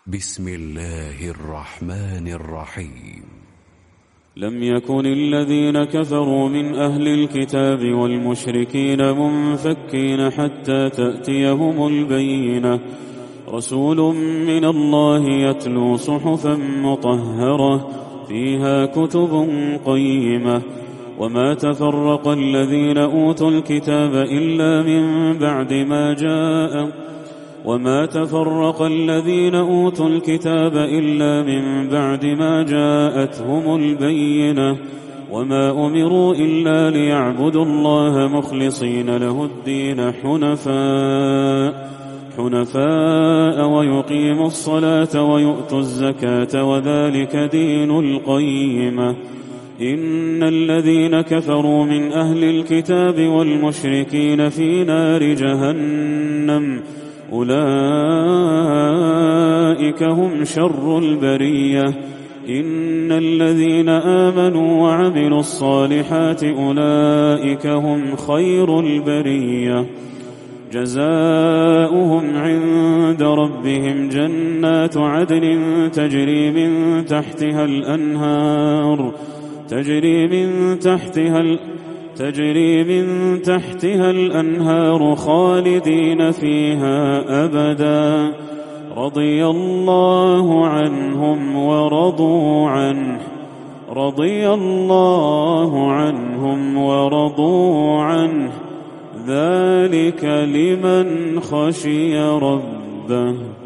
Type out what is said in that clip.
بسم الله الرحمن الرحيم. لم يكن الذين كفروا من أهل الكتاب والمشركين منفكين حتى تأتيهم البينة، رسول من الله يتلو صحفا مطهرة فيها كتب قيمة. وما تفرق الذين أوتوا الكتاب إلا من بعد ما جاءتهم البينة. وما أمروا إلا ليعبدوا الله مخلصين له الدين حنفاء ويقيموا الصلاة ويؤتوا الزكاة وذلك دين القيمة. إن الذين كفروا من أهل الكتاب والمشركين في نار جهنم أولئك هم شر البرية. إن الذين آمنوا وعملوا الصالحات أولئك هم خير البرية. جزاؤهم عند ربهم جنات عدن تجري من تحتها الأنهار خالدين فيها أبدا. رضي الله عنهم ورضوا عنه ذلك لمن خشي ربه.